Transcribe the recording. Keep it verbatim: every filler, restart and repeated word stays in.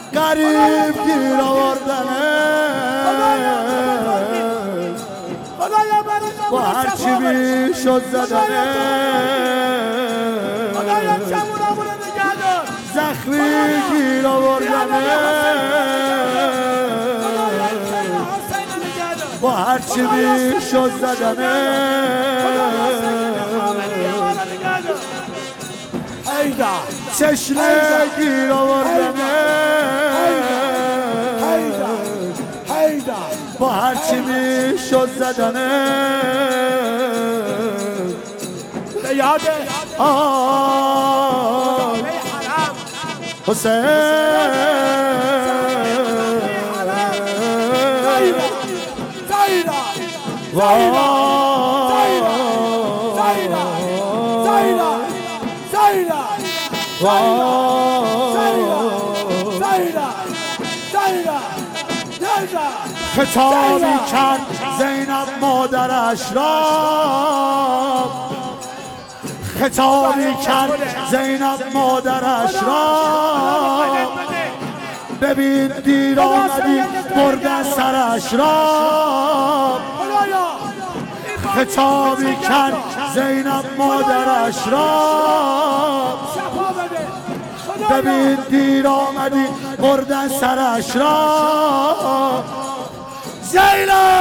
غریب گیر آوردنه با هرچی میشد زدنه زخمی گیر آوردنه با هرچی میشد زدنه چشمه گیر آوردنه با هرچی میشد زدنه به یاد آه حسین خطابی کرد زینب مادرش را خطابی کرد زینب مادرش را ببین دیر آمدی بردن سرش را خطابی کرد زینب مادرش را ببین دیر آمدی بردن سرش را زینب